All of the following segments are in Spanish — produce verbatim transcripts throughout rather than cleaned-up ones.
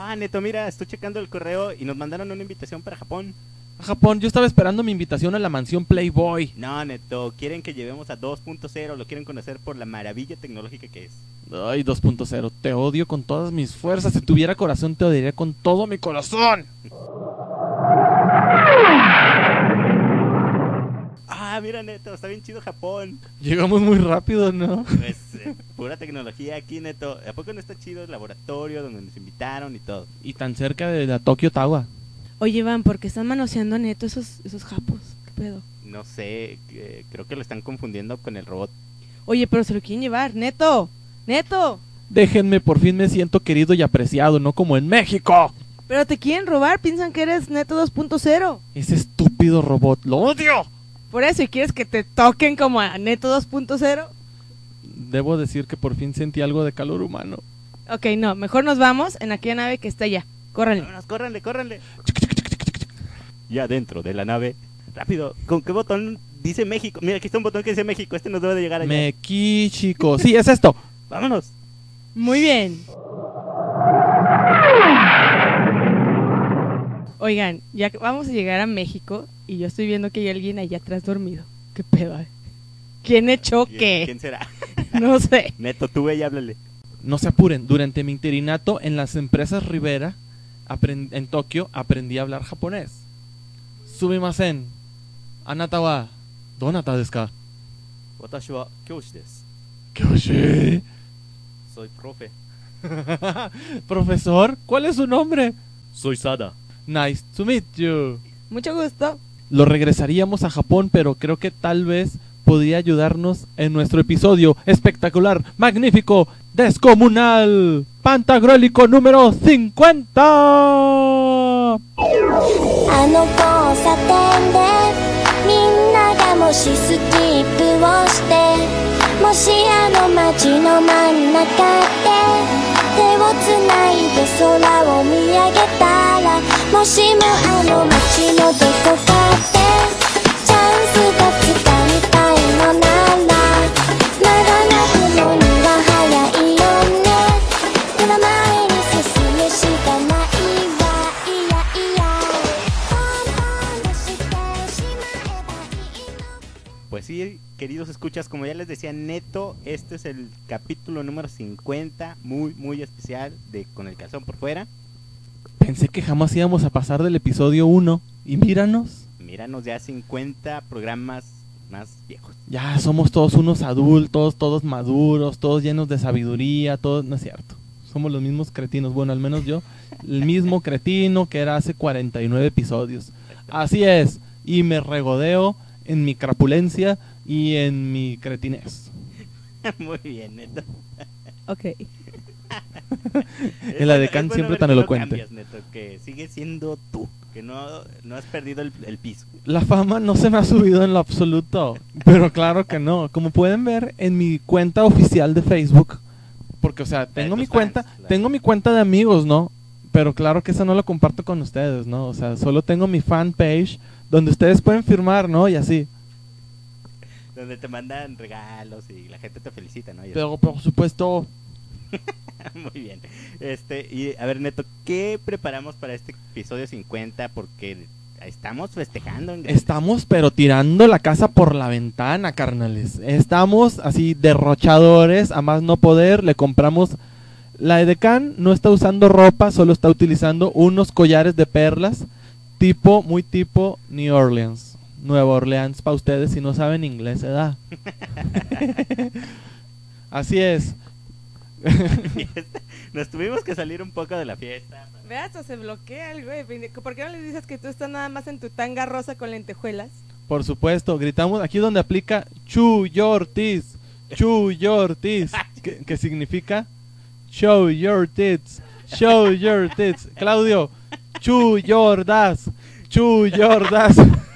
Ah, Neto, mira, estoy checando el correo y nos mandaron una invitación para Japón. A Japón, yo estaba esperando mi invitación a la mansión Playboy. No, Neto, quieren que llevemos a dos punto cero, lo quieren conocer por la maravilla tecnológica que es. Ay, dos punto cero, te odio con todas mis fuerzas. Si tuviera corazón, te odiaría con todo mi corazón. Ah, mira, Neto, está bien chido Japón. Llegamos muy rápido, ¿no? Pues, eh, pura tecnología aquí, Neto. ¿A poco no está chido el laboratorio donde nos invitaron y todo? Y tan cerca de la Tokyo Tower. Oye, Iván, ¿por qué están manoseando a Neto esos, esos japos? ¿Qué pedo? No sé, eh, creo que lo están confundiendo con el robot. Oye, pero se lo quieren llevar. ¡Neto! ¡Neto! Déjenme, por fin me siento querido y apreciado, no como en México. Pero te quieren robar, piensan que eres Neto dos punto cero. Ese estúpido robot, lo odio. Por eso, ¿y quieres que te toquen como a Neto dos punto cero? Debo decir que por fin sentí algo de calor humano. Ok, no, mejor nos vamos en aquella nave que está allá. Córranle. Vámonos, córranle, córranle. Ya dentro de la nave. Rápido, ¿con qué botón dice México? Mira, aquí está un botón que dice México, este nos debe de llegar allá. Mexico, sí, es esto. Vámonos. Muy bien. Oigan, ya vamos a llegar a México y yo estoy viendo que hay alguien allá atrás dormido. ¿Qué pedo? eh? ¿Quién echó qué? ¿Quién será? No sé. Neto, tú ve y háblale. No se apuren, durante mi interinato en las empresas Rivera aprend- en Tokio aprendí a hablar japonés. Sumimasen, anata wa donata desu ka? Watashi wa kyoushi desu. Kyoshi. Soy profe. Profesor, ¿cuál es su nombre? Soy Sada. Nice to meet you. Mucho gusto. Lo regresaríamos a Japón, pero creo que tal vez podría ayudarnos en nuestro episodio espectacular, magnífico, descomunal, pantagruélico número cincuenta. あの交差点でみんながもしスキップをしてもしあの街の真ん中で手をつないで空を見上げたらもしもあの街のどこかでチャンスがつかみたいのならまだ泣くのには早いよね目の前に進むしかないわいやいや Pues sí, queridos escuchas, como ya les decía Neto, este es el capítulo número cincuenta, muy, muy especial, de Con el calzón por fuera. Pensé que jamás íbamos a pasar del episodio uno, y míranos. Míranos ya cincuenta programas más viejos. Ya somos todos unos adultos, todos maduros, todos llenos de sabiduría, todos, no es cierto. Somos los mismos cretinos, bueno, al menos yo, el mismo cretino que era hace cuarenta y nueve episodios. Así es, y me regodeo en mi crapulencia y en mi cretinez. Muy bien, Neto. Ok. El adecán siempre tan elocuente. Cambias, Neto, que sigue siendo tú, que no, no has perdido el, el piso. La fama no se me ha subido en lo absoluto, pero claro que no. Como pueden ver en mi cuenta oficial de Facebook, porque o sea, tengo mi cuenta, fans, claro. tengo mi cuenta de amigos, ¿no? Pero claro que esa no la comparto con ustedes, ¿no? O sea, solo tengo mi fanpage donde ustedes pueden firmar, ¿no? Y así. Donde te mandan regalos y la gente te felicita, ¿no? Y Pero por supuesto, muy bien. Este, y a ver, Neto, ¿qué preparamos para este episodio cincuenta? Porque estamos festejando. En... estamos pero tirando la casa por la ventana, carnales. Estamos así derrochadores, a más no poder. Le compramos... La edecán no está usando ropa, solo está utilizando unos collares de perlas, tipo, muy tipo New Orleans. Nueva Orleans para ustedes si no saben inglés, ¿verdad? Así es. Nos tuvimos que salir un poco de la fiesta. Ve, hasta se bloquea el güey. ¿Por qué no les dices que tú estás nada más en tu tanga rosa con lentejuelas? Por supuesto, gritamos aquí donde aplica Chu your tits, Chu your tits, que, que significa show your tits, show your tits. Claudio, Chu your das, Chu your das.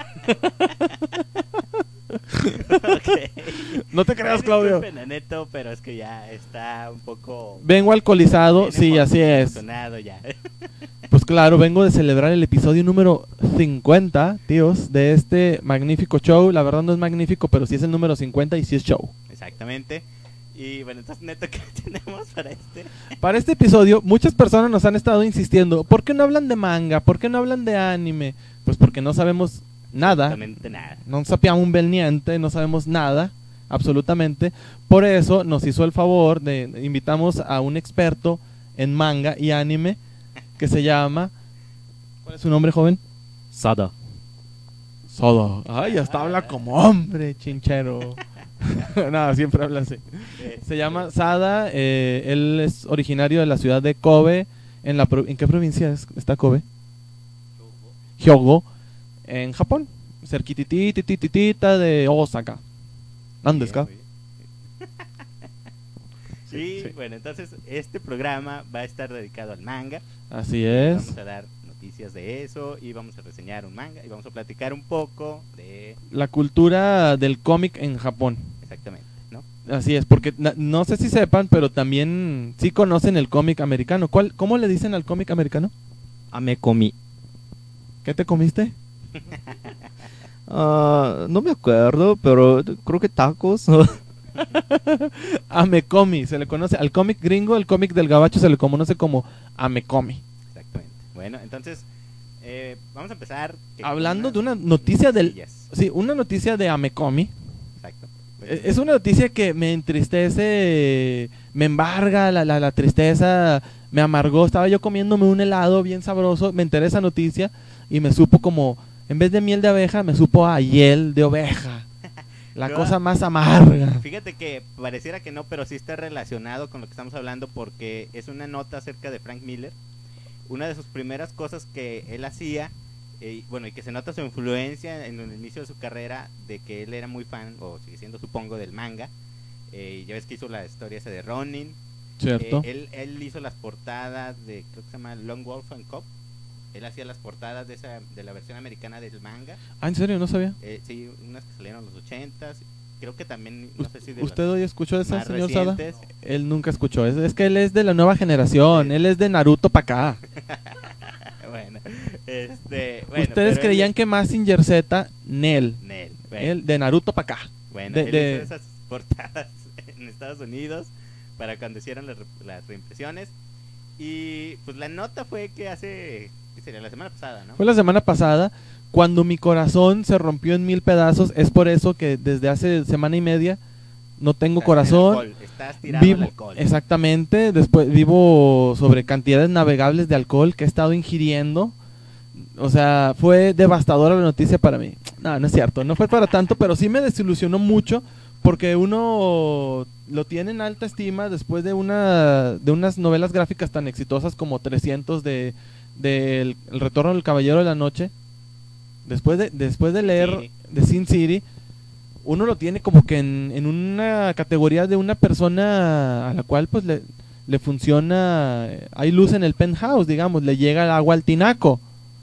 Okay. No te creas, Ay, Claudio. disculpen a Neto, pero es que ya está un poco... Vengo alcoholizado, sí, así es. Ya. Pues claro, vengo de celebrar el episodio número cincuenta, tíos, de este magnífico show. La verdad no es magnífico, pero sí es el número cincuenta y sí es show. Exactamente. Y bueno, entonces, Neto, ¿qué tenemos para este? Para este episodio, muchas personas nos han estado insistiendo, ¿por qué no hablan de manga? ¿Por qué no hablan de anime? Pues porque no sabemos nada. Absolutamente nada. No sappiamo un bel niente, no sabemos nada, absolutamente. Por eso nos hizo el favor de invitamos a un experto en manga y anime que se llama... ¿Cuál es su nombre, joven? Sada. Sodo. Ay, hasta habla como hombre, chinchero. No, siempre habla así. Se llama Sada, eh, él es originario de la ciudad de Kobe. ¿En, la pro- ¿en qué provincia es- está Kobe? Hyogo, en Japón. Cerquititititita de Osaka. ¿Dónde está? Sí, Sí. bueno, entonces este programa va a estar dedicado al manga. Así es. Vamos a dar noticias de eso y vamos a reseñar un manga y vamos a platicar un poco de... La cultura del cómic en Japón. Exactamente, ¿no? Así es, porque na- no sé si sepan, pero también sí conocen el cómic americano. ¿Cuál, ¿Cómo le dicen al cómic americano? Amekomi. ¿Qué te comiste? Ah, no me acuerdo, pero creo que tacos. Amecomi, se le conoce al cómic gringo, el cómic del gabacho se le conoce como Amecomi. Exactamente. Bueno, entonces eh, vamos a empezar... que- Hablando con de una unas noticia del... noticias. Sí, una noticia de Amecomi. Exacto. Eh, Es una noticia que me entristece, me embarga la, la, la tristeza, me amargó. Estaba yo comiéndome un helado bien sabroso, me enteré de esa noticia y me supo como, en vez de miel de abeja, me supo a hiel de oveja. La Yo- cosa más amarga. Fíjate que pareciera que no, pero sí está relacionado con lo que estamos hablando porque es una nota acerca de Frank Miller. Una de sus primeras cosas que él hacía, eh, bueno, y que se nota su influencia en el inicio de su carrera, de que él era muy fan, o sigue siendo supongo, del manga. Eh, ya ves que hizo la historia esa de Ronin. ¿Cierto? Eh, él, él hizo las portadas de, creo que se llama Lone Wolf and Cub. Él hacía las portadas de esa de la versión americana del manga. Ah, ¿en serio? No sabía. Eh, sí, unas que salieron en los ochentas. Creo que también, no sé si de ¿Usted las hoy escuchó esa, más señor Sada? recientes. Él nunca escuchó. Es, es que él es de la nueva generación. Sí. Él es de Naruto para acá. Bueno, este, bueno, Ustedes pero creían él- que Mazinger Z, Nel. Nel, bueno, Él de Naruto para acá. bueno, de- él de- hizo esas portadas en Estados Unidos para cuando hicieron las, re- las reimpresiones. Y pues la nota fue que hace, ¿qué sería? La semana pasada, ¿no? Fue la semana pasada cuando mi corazón se rompió en mil pedazos. Es por eso que desde hace semana y media no tengo Estás en corazón. alcohol, estás tirado Vivo, al alcohol. exactamente, después vivo sobre cantidades navegables de alcohol que he estado ingiriendo. O sea, fue devastadora la noticia para mí. No, no es cierto, no fue para tanto, pero sí me desilusionó mucho porque uno lo tiene en alta estima después de una de unas novelas gráficas tan exitosas como trescientos de, de el, El Retorno del Caballero de la Noche. Después de después de leer City. de Sin City, uno lo tiene como que en, en una categoría de una persona a la cual pues le, le funciona, eh, hay luz en el penthouse, digamos, le llega el agua al tinaco.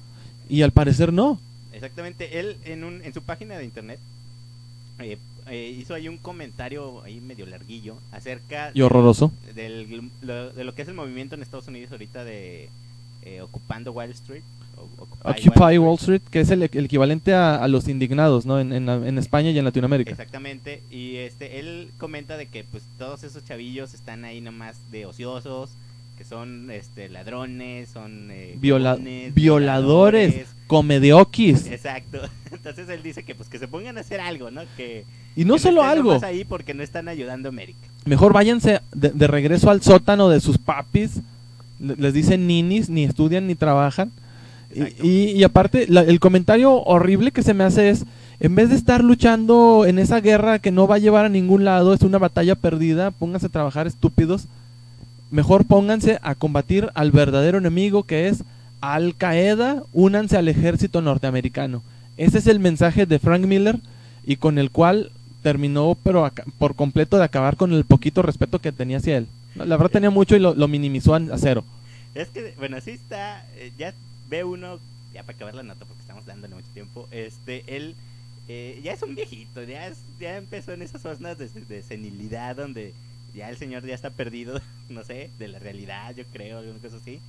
Y al parecer no. Exactamente, él en, un, en su página de internet eh, eh, hizo ahí un comentario ahí medio larguillo acerca Y horroroso. del, lo, de lo que es el movimiento en Estados Unidos ahorita de eh, ocupando Wall Street. o- Occupy Wall Street, que es el, el equivalente a, a los indignados, ¿no? En, en, la- en España y en Latinoamérica. Exactamente, y este él comenta de que pues todos esos chavillos están ahí nomás de ociosos, que son este ladrones, son eh, Viola- huevones, violadores, comedioquis. Exacto. Entonces él dice que pues que se pongan a hacer algo, ¿no? Que Y no que solo estén algo, nomás ahí porque no están ayudando a América. mejor váyanse de, de regreso al sótano de sus papis. Le- Les dicen ninis, ni estudian ni trabajan. Exacto. Y, y, y aparte, la- el comentario horrible que se me hace es, en vez de estar luchando en esa guerra que no va a llevar a ningún lado, es una batalla perdida, pónganse a trabajar estúpidos. Mejor pónganse a combatir al verdadero enemigo que es Al Qaeda, únanse al ejército norteamericano. Ese es el mensaje de Frank Miller y con el cual terminó pero aca- por completo de acabar con el poquito respeto que tenía hacia él. No, la verdad tenía mucho y lo, lo minimizó a, a cero. Es que, bueno, así está, eh, ya ve uno, ya para acabar la nota porque estamos dándole mucho tiempo, este, él eh, ya es un viejito, ya es, ya empezó en esas zonas de, de senilidad donde ya el señor ya está perdido, no sé, de la realidad, yo creo, alguna cosa así.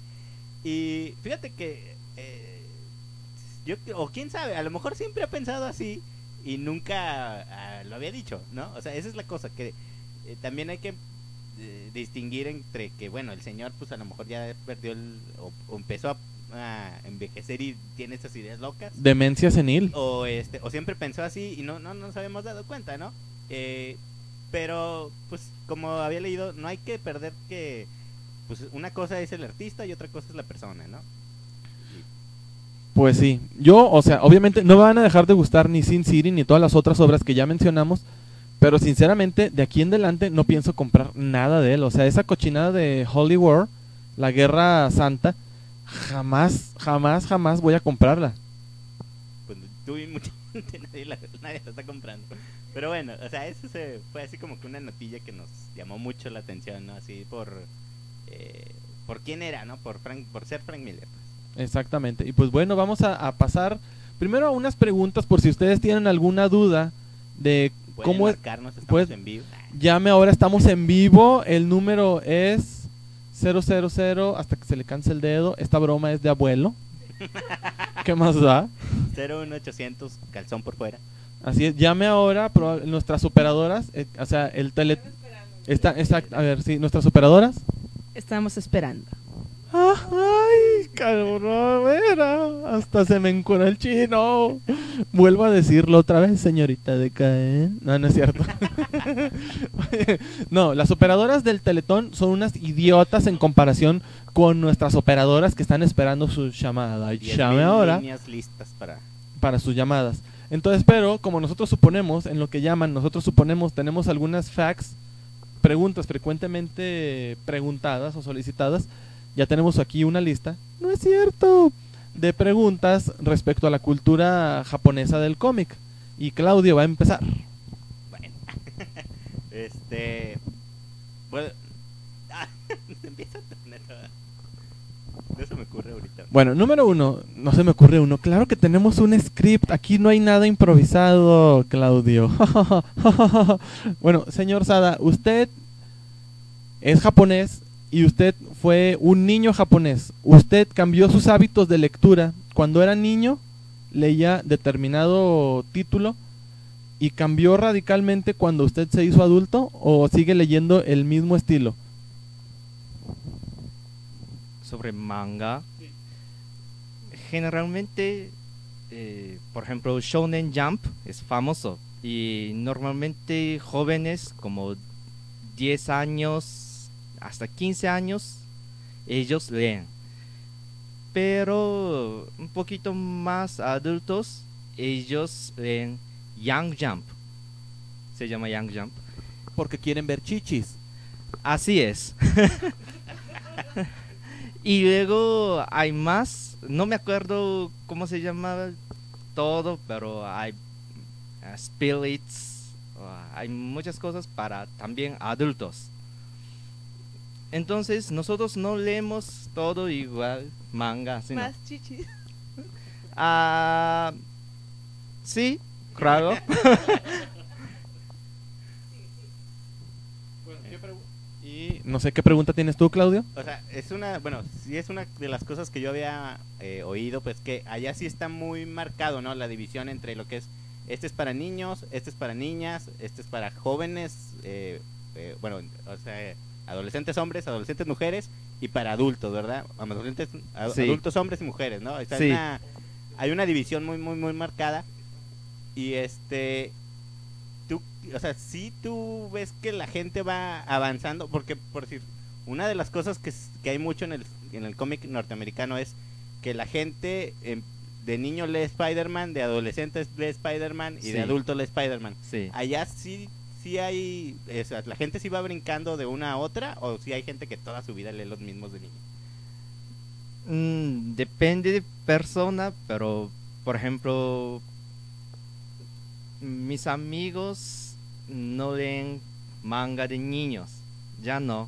Y fíjate que, eh, yo, o quién sabe, a lo mejor siempre ha pensado así y nunca ah, lo había dicho, ¿no? O sea, esa es la cosa, que eh, también hay que eh, distinguir entre que, bueno, el señor pues a lo mejor ya perdió el, o, o empezó a, a envejecer y tiene esas ideas locas. Demencia senil. O este o siempre pensó así y no, no nos habíamos dado cuenta, ¿no? Eh, pero, pues, como había leído, no hay que perder que, pues, una cosa es el artista y otra cosa es la persona, ¿no? Pues sí, yo, o sea, obviamente no me van a dejar de gustar ni Sin City ni todas las otras obras que ya mencionamos, pero sinceramente de aquí en adelante no pienso comprar nada de él. O sea, esa cochinada de Holy War, la Guerra Santa, jamás, jamás, jamás voy a comprarla. Pues tú y mucha gente, nadie la, nadie la está comprando. Pero bueno, o sea, eso se, fue así como que una notilla que nos llamó mucho la atención, ¿no? Así por, eh, por quién era, ¿no? Por Frank, por ser Frank Miller, pues. Exactamente. Y pues bueno, vamos a, a pasar primero a unas preguntas por si ustedes tienen alguna duda de Pueden cómo es. marcarnos, estamos pues, en vivo. Llame ahora, estamos en vivo. El número es cero cero cero hasta que se le canse el dedo. Esta broma es de abuelo. ¿Qué más da? cero uno ochocientos, calzón por fuera. Así es, llame ahora. proba- Nuestras operadoras, eh, o sea, el tele. Está, exacto, a ver, sí, nuestras operadoras. Estamos esperando. Ay, cabrón, mira, hasta se me encuna el chino. Vuelvo a decirlo otra vez, señorita de Caen. No, no es cierto. No, las operadoras del Teletón son unas idiotas en comparación con nuestras operadoras que están esperando su llamada. Y diez llame mil ahora líneas listas para... para sus llamadas. Entonces, pero como nosotros suponemos, en lo que llaman, nosotros suponemos, tenemos algunas facts, preguntas frecuentemente preguntadas o solicitadas. Ya tenemos aquí una lista, no es cierto, de preguntas respecto a la cultura japonesa del cómic. Y Claudio va a empezar. Bueno, este... Bueno... Ah, se empieza a tener... No se me ocurre ahorita. Bueno, número uno, no se me ocurre uno. Claro que tenemos un script, aquí no hay nada improvisado, Claudio. Bueno, señor Sada, usted es japonés y usted fue un niño japonés. Usted cambió sus hábitos de lectura. Cuando era niño, leía determinado título y cambió radicalmente cuando usted se hizo adulto, o sigue leyendo el mismo estilo. Sobre manga. Generalmente, eh, por ejemplo, Shonen Jump es famoso y normalmente jóvenes como diez años hasta quince años ellos leen. Pero un poquito más adultos ellos leen Young Jump. Se llama Young Jump. Porque quieren ver chichis. Así es. Y luego hay más, no me acuerdo cómo se llama todo, pero hay uh, spirits, uh, hay muchas cosas para también adultos. Entonces nosotros no leemos todo igual, manga, sino... Más chichis. Ah, sí, claro. Y no sé qué pregunta tienes tú, Claudio. O sea, es una, bueno, sí es una de las cosas que yo había eh, oído, pues que allá sí está muy marcado, ¿no? La división entre lo que es, este es para niños, este es para niñas, este es para jóvenes, eh, eh, bueno, o sea, adolescentes hombres, adolescentes mujeres y para adultos, ¿verdad? Adolescentes, ad- Sí. adultos hombres y mujeres, ¿no? O sea, Sí. hay, una, hay una división muy, muy, muy marcada y este... Tú, o sea, sí tú ves que la gente va avanzando, porque por decir, una de las cosas que, s- que hay mucho en el, en el cómic norteamericano es que la gente eh, de niño lee Spider-Man, de adolescentes lee Spider-Man y Sí. de adultos lee Spider-Man. Sí. Allá sí, sí hay, o sea, la gente sí va brincando de una a otra, o sí hay gente que toda su vida lee los mismos de niño. Mm, depende de persona, pero por ejemplo, mis amigos no leen manga de niños, ya no,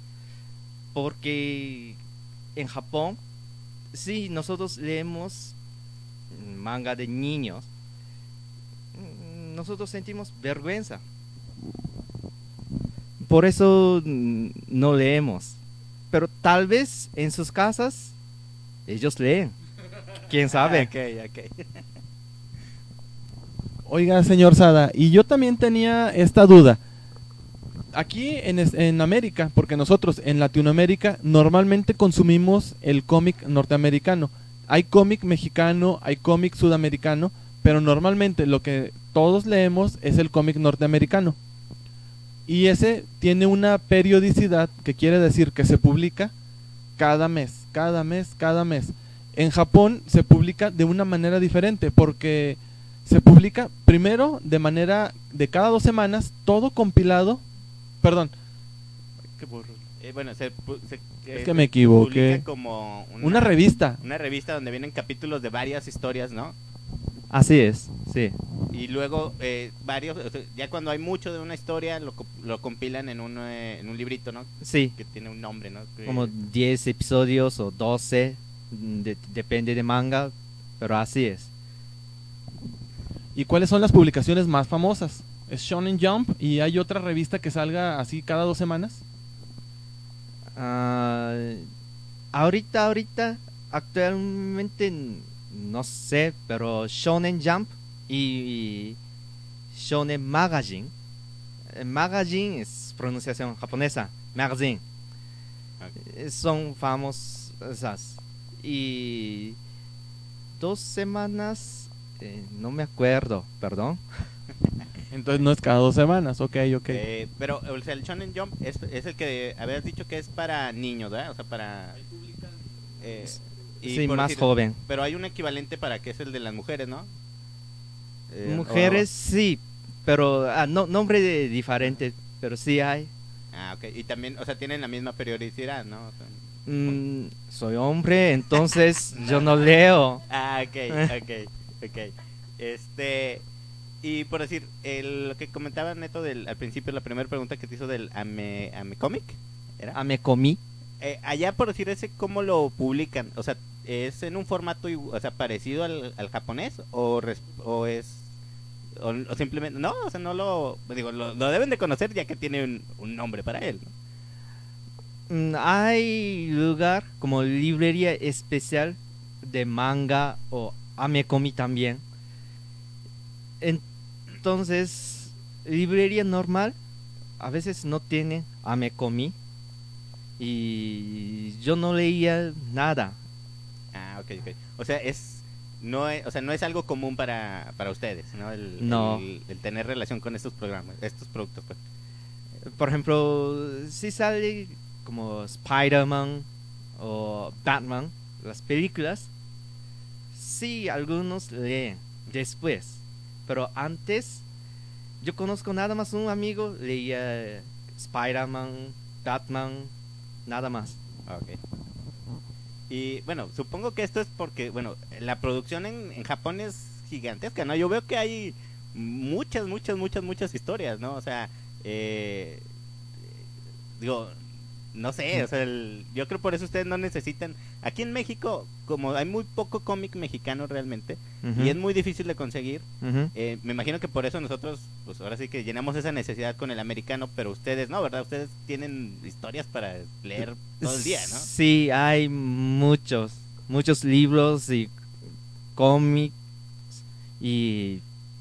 porque en Japón sí nosotros leemos manga de niños, mm, nosotros sentimos vergüenza, por eso mm, no leemos, pero tal vez en sus casas ellos leen, quién sabe. Ok, ok. Oiga, señor Sada, y yo también tenía esta duda. aquí en, es- en América, porque nosotros en Latinoamérica normalmente consumimos el cómic norteamericano. Hay cómic mexicano, hay cómic sudamericano, pero normalmente lo que todos leemos es el cómic norteamericano. Y ese tiene una periodicidad que quiere decir que se publica cada mes, cada mes, cada mes. En Japón se publica de una manera diferente porque se publica primero de manera de cada dos semanas, todo compilado. Perdón. Qué burro. Eh, bueno, se, pu- se- Es eh, que me se equivoqué. publica como una, Una revista. una revista donde vienen capítulos de varias historias, ¿no? Así es, sí. Y luego eh, varios, o sea, ya cuando hay mucho de una historia lo, co- lo compilan en un, eh, en un librito, ¿no? Sí, Que tiene un nombre, ¿no? Que- como diez episodios o doce, de- depende de manga, pero así es. ¿Y cuáles son las publicaciones más famosas? Es Shonen Jump y hay otra revista que salga así cada dos semanas. Ah, ahorita, ahorita, actualmente n- no sé, pero Shonen Jump y Shonen Magazine. Eh, Magazine es pronunciación japonesa, magazine. Ok. Eh, Son famosas. Y dos semanas, eh, no me acuerdo, perdón. Entonces no es cada dos semanas, ok, ok. Eh, pero o sea, el Shonen Jump es, es el que habías dicho que es para niños, ¿verdad? O sea, para... eh, y Sí, por más decir- joven. Pero hay un equivalente para que es el de las mujeres, ¿no? Eh, Mujeres sí, pero ah, no, nombre de- diferente, pero sí hay. o- ah, ok. Y también, o sea, tienen la misma periodicidad, ¿no? O sea, Mm, soy hombre, entonces yo no leo. ah, ok, ok, ok. Este... Y por decir, el, lo que comentaba Neto del, al principio, la primera pregunta que te hizo del Ame, Ame Comic, ¿era? Ah, me comí. Eh, allá, por decir ese, ¿cómo lo publican? O sea, ¿es en un formato igu- o sea, parecido al, al japonés? ¿O, res- o es...? O, o simplemente... No, o sea, no lo... Digo, lo, lo deben de conocer ya que tiene un, un nombre para él, ¿no? Mm, hay lugar como librería especial de manga o amecomi también. Entonces, librería normal a veces no tiene amecomi y yo no leía nada. Ah, ok, ok. O sea, es... No es, o sea, no es algo común para, para ustedes, ¿no? El, No. El, el tener relación con estos programas, estos productos, pues. Por ejemplo, si sale como Spider-Man o Batman, las películas, sí, algunos leen después. Pero antes, yo conozco nada más un amigo, leía Spider-Man, Batman, nada más. Ok. Y bueno, supongo que esto es porque, bueno, la producción en, en Japón es gigantesca, ¿no? Yo veo que hay muchas, muchas, muchas, muchas historias, ¿no? O sea, eh, digo, no sé, o sea, el- yo creo por eso ustedes no necesitan... Aquí en México, como hay muy poco cómic mexicano realmente, Ujú, y es muy difícil de conseguir, ujú. eh, me imagino que por eso nosotros, pues ahora sí que llenamos esa necesidad con el americano, pero ustedes no, ¿verdad? Ustedes tienen historias para leer todo el día, ¿no? Sí, hay muchos, muchos libros y cómics y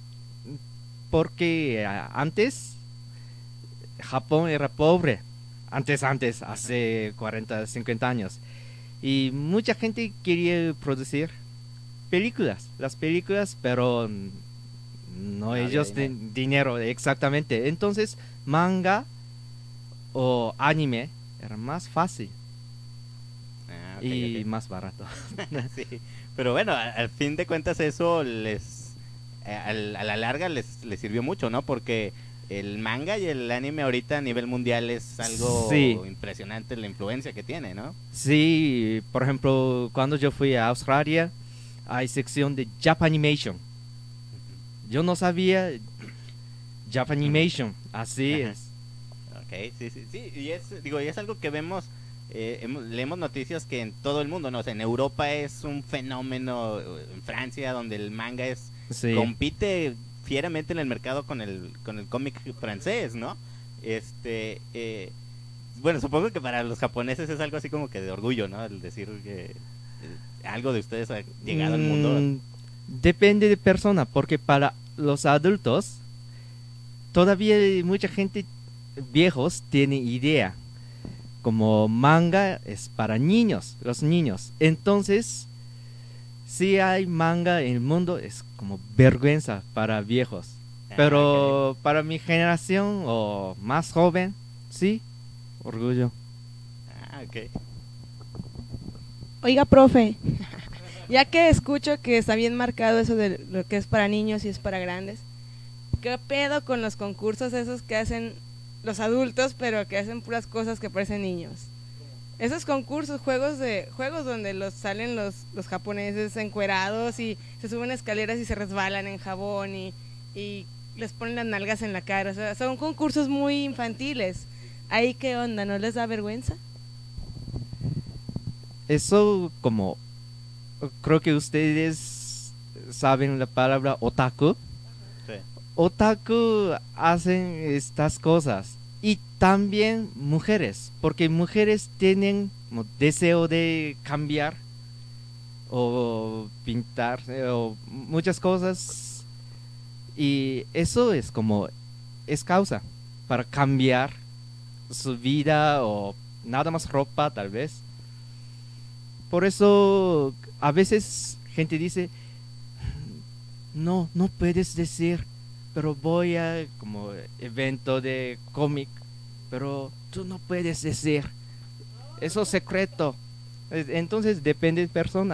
porque ah, antes Japón era pobre, antes, antes, hace cuarenta, cincuenta años y mucha gente quería producir películas, las películas, pero no No había ellos dinero. de dinero, exactamente. Entonces, manga o anime era más fácil Ah, ok, y ok. más barato. Sí, pero bueno, a- al fin de cuentas eso les eh, al- a la larga les, les sirvió mucho, ¿no? Porque el manga y el anime ahorita a nivel mundial es algo Sí. impresionante la influencia que tiene, ¿no? Sí, por ejemplo, cuando yo fui a Australia, hay sección de Japanimation. Yo no sabía Japanimation, así Ajá. es. Ok, sí, sí, sí, y es, digo, y es algo que vemos, eh, hemos- leemos noticias que en todo el mundo, ¿no? O sea, en Europa es un fenómeno, en Francia donde el manga es Sí. compite fieramente en el mercado con el con el cómic francés, ¿no? Este, eh, bueno, supongo que para los japoneses es algo así como que de orgullo, ¿no? El decir que eh, algo de ustedes ha llegado al mundo. Mm, depende de persona, porque para los adultos todavía mucha gente viejos tienen idea como manga es para niños, los niños. Entonces, si hay manga en el mundo es como vergüenza para viejos. Ah, Pero para mi generación o más joven, sí, orgullo. Ah, ok. Oiga, profe, ya que escucho que está bien marcado eso de lo que es para niños y es para grandes, ¿qué pedo con los concursos esos que hacen los adultos, pero que hacen puras cosas que parecen niños? Esos concursos, juegos de juegos donde los salen los, los japoneses encuerados y se suben escaleras y se resbalan en jabón y, y les ponen las nalgas en la cara. O sea, son concursos muy infantiles. ¿Ahí qué onda? ¿No les da vergüenza? Eso como, creo que ustedes saben la palabra otaku. Sí. Otaku hacen estas cosas. Y también mujeres, porque mujeres tienen como deseo de cambiar o pintar eh, o muchas cosas. Y eso es como, es causa para cambiar su vida o nada más ropa tal vez. Por eso a veces gente dice, no, no puedes decir, pero voy a como evento de cómic, pero tú no puedes decir, eso es secreto. Es- Entonces depende de persona.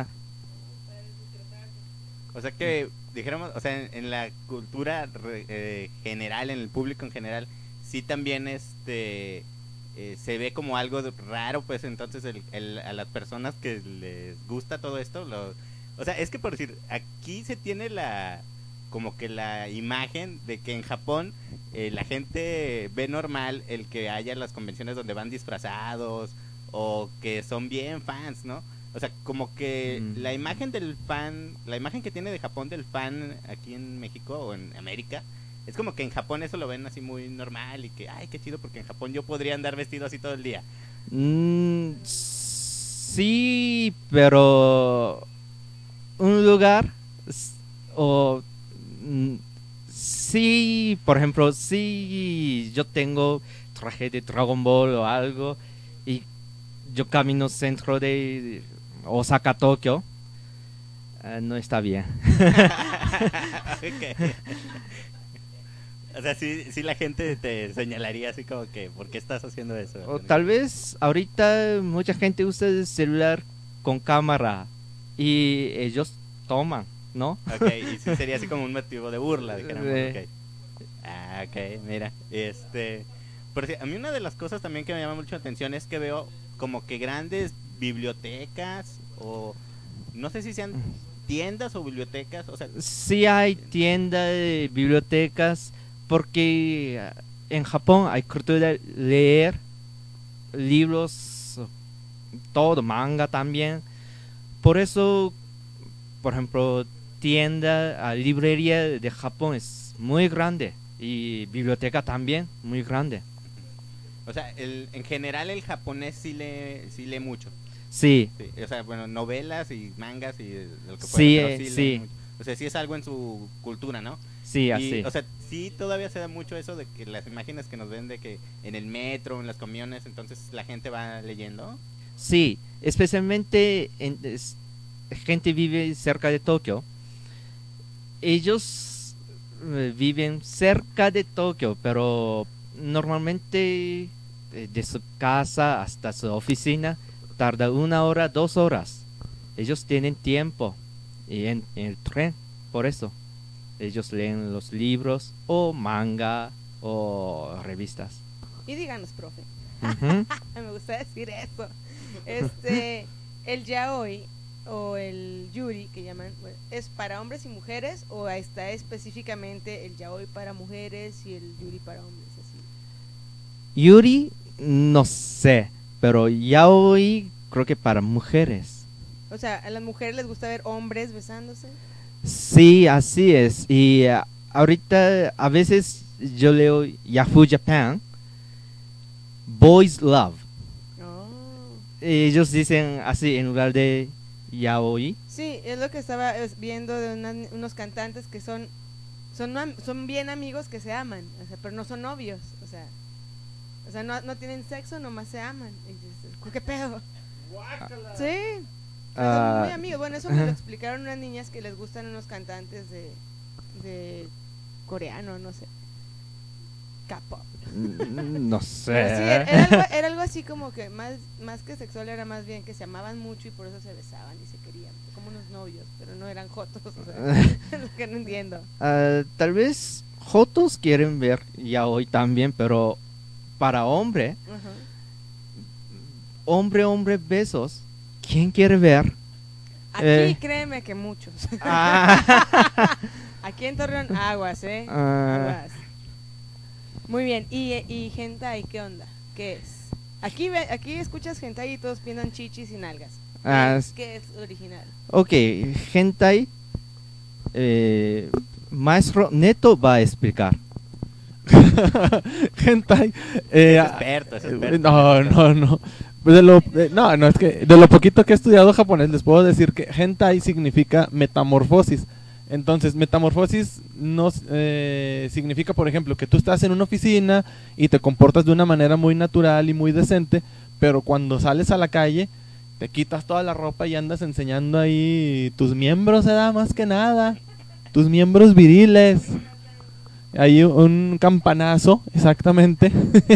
O sea que, dijéramos, o sea, en, en la cultura re- eh, general, en el público en general, sí también este eh, se ve como algo de- raro, pues entonces el, el- a las personas que les gusta todo esto, lo, o sea, es que por decir, aquí se tiene la, como que la imagen de que en Japón eh, la gente ve normal el que haya las convenciones donde van disfrazados o que son bien fans, ¿no? O sea, como que Mm. la imagen del fan, la imagen que tiene de Japón del fan aquí en México o en América, es como que en Japón eso lo ven así muy normal y que, ay, qué chido, porque en Japón yo podría andar vestido así todo el día. Mm, sí, pero un lugar s- o mm, sí, por ejemplo, si yo tengo traje de Dragon Ball o algo y yo camino centro de Osaka, Tokio, eh, no está bien. Ok. O sea, sí, sí la gente te señalaría así como que, ¿por qué estás haciendo eso? O tal vez ahorita mucha gente usa el celular con cámara y ellos toman, ¿no? Ok, y sí sería así como un motivo de burla, dijéramos, Eh. ok. Ah, ok, mira, este... Pero sí, a mí una de las cosas también que me llama mucho la atención es que veo como que grandes bibliotecas o... No sé si sean tiendas o bibliotecas, o sea... Sí hay tiendas, de bibliotecas, porque ah, en Japón hay cultura de leer libros, todo, manga también. Por eso, por ejemplo, tienda, ah, librería de Japón es muy grande y biblioteca también muy grande. O sea, el, en general el japonés sí lee, sí lee mucho. Sí, Sí, o sea, bueno, novelas y mangas y eh, lo que fuera, Sí, pero eh, lee sí. mucho. O sea, sí es algo en su cultura, ¿no? sí, Y, así. o sea, sí todavía se da mucho eso de que las imágenes que nos ven de que en el metro, en los camiones, entonces la gente va leyendo. Sí, especialmente en, es- gente vive cerca de Tokio. Ellos eh, viven cerca de Tokio, pero normalmente eh, de su casa hasta su oficina tarda una hora, dos horas. Ellos tienen tiempo y en, en el tren, por eso. Ellos leen los libros o manga o revistas. Y díganos, profe. Ujú. Me gusta decir eso. Este, el yaoi o el yuri que llaman, bueno, ¿es para hombres y mujeres o está específicamente el yaoi para mujeres y el yuri para hombres? Así. Yuri, no sé, pero yaoi creo que para mujeres. O sea, a las mujeres les gusta ver hombres besándose. Sí, así es. Y ah, ahorita a veces yo leo Yahoo Japan, Boys Love. Oh. Ellos dicen así en lugar de yaoi. Sí, es lo que estaba es, viendo de una- unos cantantes que son son am- son bien amigos que se aman, o sea, pero no son novios, o sea, O sea, no, no tienen sexo, nomás se aman. Y dices, ¿qué pedo? Sí. Ah, Son muy amigos. Bueno, eso me lo ajá. explicaron unas niñas que les gustan unos cantantes de, de coreano, no sé. K-pop. Mm, No Pero sí, sé. era, era algo, era algo así como que más, más que sexual, era más bien que se amaban mucho y por eso se besaban y se querían. Como unos novios, pero no eran jotos. O sea, es lo que no entiendo. Ah, tal vez jotos quieren ver ya hoy también, pero para hombre, Ajá. hombre, hombre, besos, ¿quién quiere ver? Aquí Eh. créeme que muchos. Ah, Aquí en Torreón, aguas, ¿eh? Ah. Aguas. Muy bien. ¿Y, y hentai qué onda? ¿Qué es? Aquí ve, aquí escuchas hentai y todos piensan chichis y nalgas. ¿Qué, Ah, es, ¿Qué es original? ok, hentai, eh, maestro Neto va a explicar. Hentai. eh, Es experto, es eh, experto. No, no, no. Pues de lo, de- no, no, es que de lo poquito que he estudiado japonés les puedo decir que hentai significa metamorfosis. Entonces, metamorfosis no eh, significa, por ejemplo, que tú estás en una oficina y te comportas de una manera muy natural y muy decente, pero cuando sales a la calle te quitas toda la ropa y andas enseñando ahí tus miembros, se da más que nada, tus miembros viriles. Ahí un campanazo, exactamente.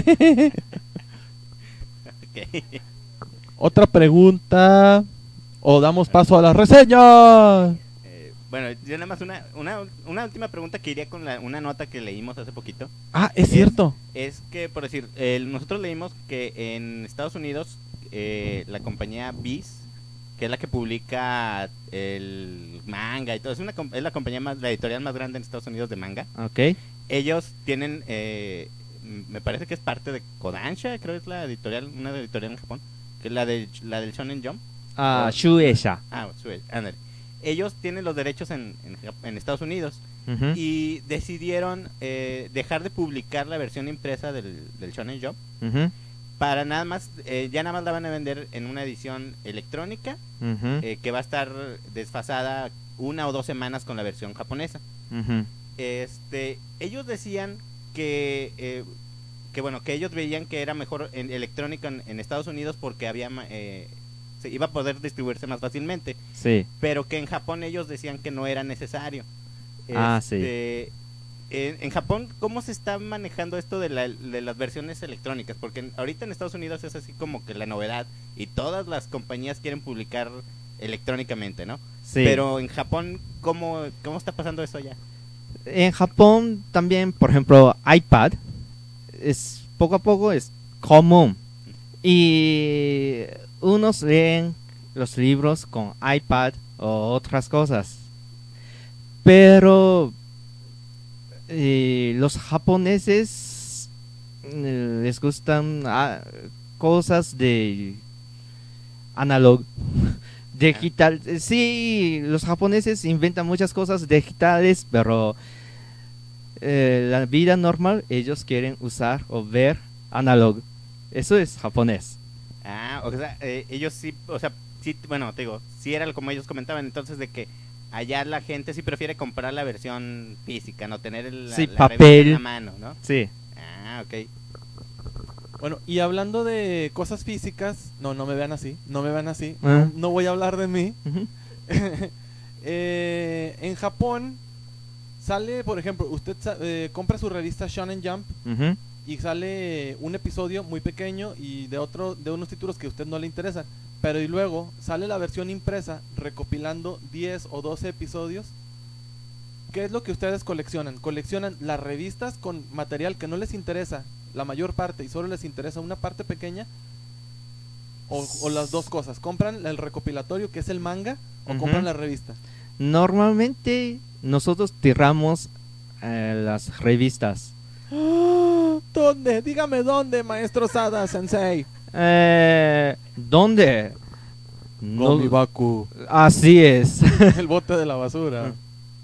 Ok. Otra pregunta. O damos paso a la reseña. Eh, bueno, yo nada más una, una, una última pregunta que iría con la, una nota que leímos hace poquito. Ah, es cierto. Es que, por decir, el- nosotros leímos que en Estados Unidos eh, la compañía Viz, que es la que publica el manga y todo, es, una, com- es la compañía más, la editorial más grande en Estados Unidos de manga. Ok. Ellos tienen, eh, m- me parece que es parte de Kodansha, creo que es la editorial, una editorial en Japón, que es la, de, la del Shonen Jump. Ah, Oh. Shueisha. Ah, Suez, ándale. Ellos tienen los derechos en, en, Jap- en Estados Unidos Ujú. y decidieron eh, dejar de publicar la versión impresa del, del Shonen Jump Ujú. para nada más, eh, ya nada más la van a vender en una edición electrónica Ujú. eh, que va a estar desfasada una o dos semanas con la versión japonesa. Ujú. Este, ellos decían que, eh, que bueno, que ellos veían que era mejor en electrónica en, en Estados Unidos porque había, ma- eh, se iba a poder distribuirse más fácilmente, Sí. pero que en Japón ellos decían que no era necesario. Ah, sí. Este, En, en Japón, ¿cómo se está manejando esto de, la- de las versiones electrónicas? Porque en- ahorita en Estados Unidos es así como que la novedad y todas las compañías quieren publicar electrónicamente, ¿no? Sí. Pero en Japón, ¿cómo, cómo está pasando eso allá? En Japón también, por ejemplo, iPad es poco a poco es común y unos leen los libros con iPad o otras cosas, pero eh, los japoneses eh, les gustan ah, cosas de analog digital. Eh, Sí, los japoneses inventan muchas cosas digitales, pero eh, la vida normal ellos quieren usar o ver analog. Eso es japonés. Ah, o sea, eh, ellos sí, o sea, sí, bueno, te digo, sí era como ellos comentaban entonces de que allá la gente sí prefiere comprar la versión física, no tener el, la, Sí, la papel. revista en la mano, ¿no? Sí. Ah, ok. Bueno, y hablando de cosas físicas, no, no me vean así, no me vean así, Ah. no, no voy a hablar de mí. Ujú. Eh, en Japón sale, por ejemplo, usted sa- eh, compra su revista Shonen Jump Ujú. y sale un episodio muy pequeño y de otro de unos títulos que a usted no le interesan, pero y luego sale la versión impresa recopilando diez o doce episodios. ¿Qué es lo que ustedes coleccionan? ¿Coleccionan las revistas con material que no les interesa la mayor parte y solo les interesa una parte pequeña? ¿O, o las dos cosas? ¿Compran el recopilatorio que es el manga o Ujú. compran la revista? Normalmente nosotros tiramos eh, las revistas. ¿Dónde? Dígame dónde, maestro Sada Sensei. Eh, ¿Dónde? No- Gomibaku. así es. El bote de la basura.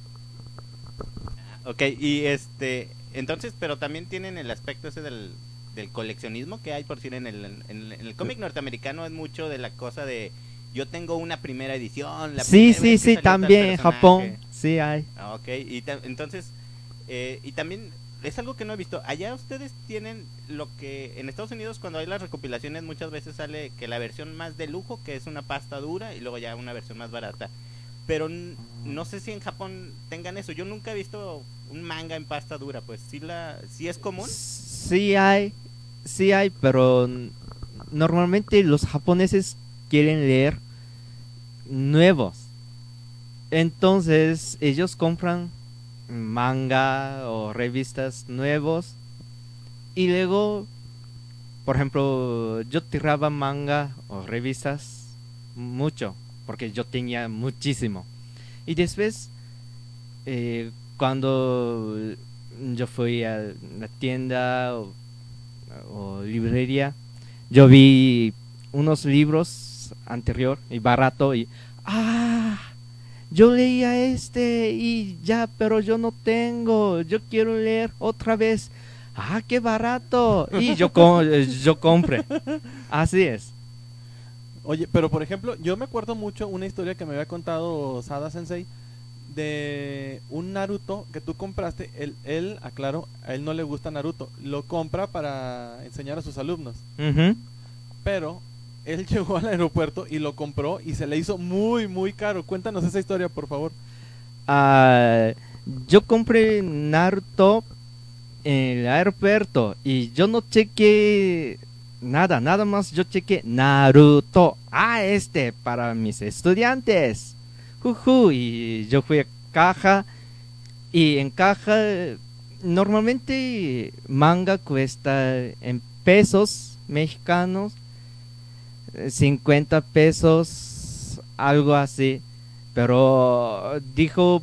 Ok, y este, entonces, pero también tienen el aspecto ese del, del coleccionismo que hay, por decir, en el, en, el- en el cómic norteamericano es mucho de la cosa de, yo tengo una primera edición, la Sí, primera sí, vez que sí, salió tal también en personaje. Japón. Sí hay. Ah, ok, y ta- entonces, eh, y también es algo que no he visto. Allá ustedes tienen lo que en Estados Unidos cuando hay las recopilaciones muchas veces sale que la versión más de lujo, que es una pasta dura, y luego ya una versión más barata. Pero n- no sé si en Japón tengan eso. Yo nunca he visto un manga en pasta dura, pues sí la sí es común. Sí hay, sí hay, pero n- normalmente los japoneses quieren leer nuevos. Entonces ellos compran manga o revistas nuevos y luego, por ejemplo, yo tiraba manga o revistas mucho porque yo tenía muchísimo. Y después, eh, cuando yo fui a la tienda o, o librería, yo vi unos libros anterior y barato y ¡ah! Yo leía este y ya, pero yo no tengo. Yo quiero leer otra vez. ¡Ah, qué barato! Y yo, co- yo compré. Así es. Oye, pero por ejemplo, yo me acuerdo mucho una historia que me había contado Sada Sensei de un Naruto que tú compraste. Él, él, aclaro, a él no le gusta Naruto. Lo compra para enseñar a sus alumnos. Ujú. Pero él llegó al aeropuerto y lo compró y se le hizo muy, muy caro. Cuéntanos esa historia, por favor. Ah, yo compré Naruto en el aeropuerto y yo no chequé nada, nada más yo chequé Naruto. Ah, este para mis estudiantes. Juju, y yo fui a caja y en caja normalmente manga cuesta en pesos mexicanos eh, cincuenta pesos, algo así. Pero dijo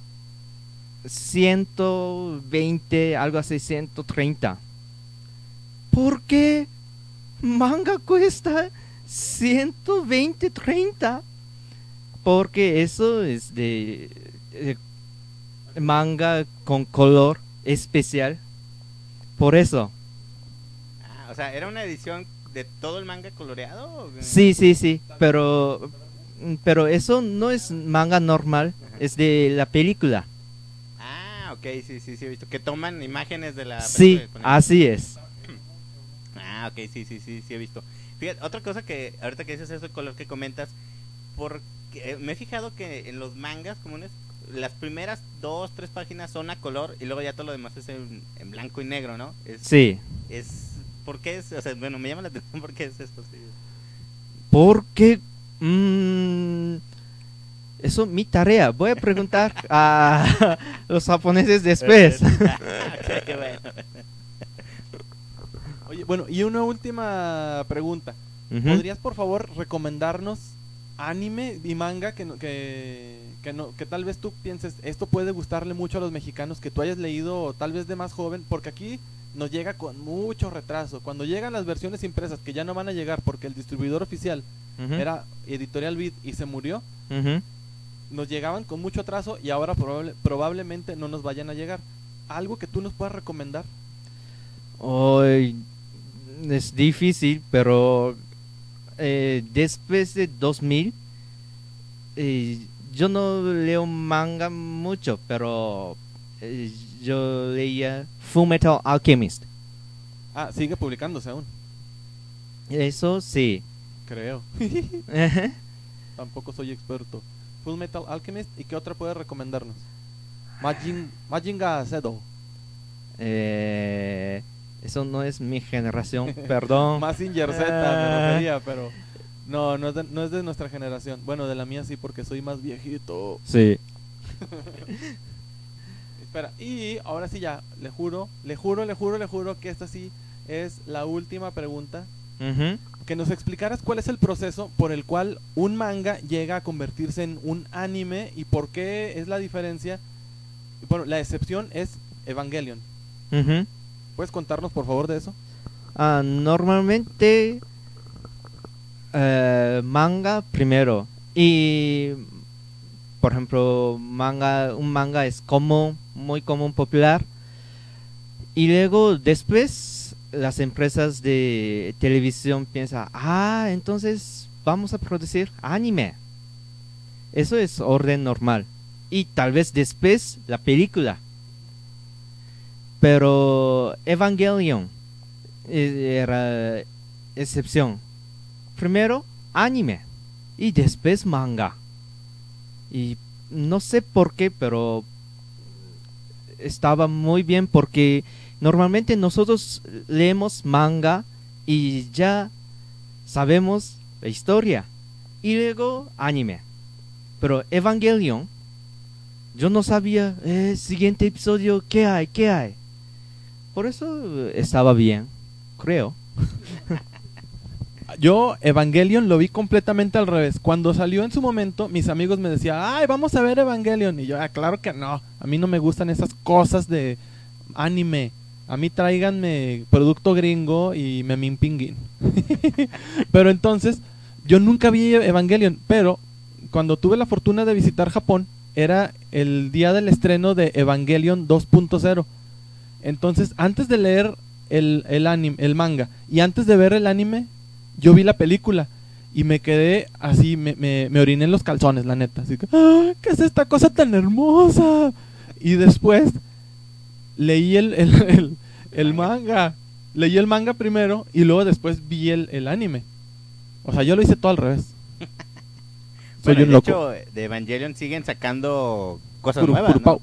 ciento veinte, algo así, ciento treinta. ¿Por qué manga cuesta ciento veinte, treinta? Porque eso es de eh, manga con color especial. Por eso. Ah, o sea, ¿era una edición de todo el manga coloreado? ¿O? Sí, sí, sí. Pero, pero eso no es manga normal. Ajá. Es de la película. Ah, ok, sí, sí, sí, he visto. Que toman imágenes de la Sí, película y ponen- así es. Ah, ok, sí, sí, sí, sí he visto. Fíjate, otra cosa que ahorita que dices eso, el color que comentas, porque eh, me he fijado que en los mangas comunes, las primeras dos, tres páginas son a color y luego ya todo lo demás es en, en blanco y negro, ¿no? Es, Sí. es, ¿por qué es? O sea, bueno, me llama la atención por qué es esto, sí. Porque mm, eso mi tarea. Voy a preguntar a los japoneses después. Ok, qué bueno. Oye, bueno, y una última pregunta. Ujú. ¿Podrías por favor recomendarnos anime y manga que, no- que, que, no, que tal vez tú pienses esto puede gustarle mucho a los mexicanos, que tú hayas leído o tal vez de más joven? Porque aquí nos llega con mucho retraso. Cuando llegan las versiones impresas, que ya no van a llegar porque el distribuidor oficial Ujú. era Editorial Vid y se murió, Ujú. nos llegaban con mucho atraso y ahora probable- probablemente no nos vayan a llegar. ¿Algo que tú nos puedas recomendar? Hoy es difícil, pero eh, después de dos mil eh, yo no leo manga mucho, pero eh, yo leía Fullmetal Alchemist. Ah, sigue publicándose aún, Eso sí. creo. Ajá. Tampoco soy experto. Full Metal Alchemist, ¿y qué otra puede recomendarnos? Majin, Majinga Zedo. Eh, eso no es mi generación, perdón. Mazinger Z me Ah. refería, pero no, no es, de, no es de nuestra generación. Bueno, de la mía sí, porque soy más viejito. Sí. Espera, y ahora sí ya, le juro, le juro, le juro, le juro que esta sí es la última pregunta. Ujú. Que nos explicaras cuál es el proceso por el cual un manga llega a convertirse en un anime y por qué es la diferencia. Bueno, la excepción es Evangelion. Ujú. ¿Puedes contarnos por favor de eso? Ah, normalmente eh, manga primero y por ejemplo manga un manga es común, muy común, popular, y luego después las empresas de televisión piensan, ah, entonces vamos a producir anime. Eso es orden normal. Y tal vez después la película. pero Evangelion eh, era excepción. Primero anime y después manga. Y no sé por qué, pero estaba muy bien porque normalmente nosotros leemos manga y ya sabemos la historia y luego anime. Pero Evangelion, yo no sabía el eh, siguiente episodio qué hay, qué hay. Por eso estaba bien, creo. Yo Evangelion lo vi completamente al revés. Cuando salió en su momento, mis amigos me decían, ay, vamos a ver Evangelion. Y yo, ah, claro que no. A mí no me gustan esas cosas de anime. A mí tráiganme producto gringo y Memín Pinguín. Pero entonces, yo nunca vi Evangelion. Pero cuando tuve la fortuna de visitar Japón, era el día del estreno de Evangelion dos punto cero. Entonces, antes de leer el, el anime, el manga, y antes de ver el anime, yo vi la película y me quedé así, me, me, me oriné en los calzones, la neta. Así que, ¡ah, qué es esta cosa tan hermosa! Y después leí el, el, el, el manga. Leí el manga primero y luego después vi el, el anime. O sea, yo lo hice todo al revés. Soy Bueno, un de loco. hecho, de Evangelion siguen sacando cosas Puru- nuevas, puru ¿no? pau.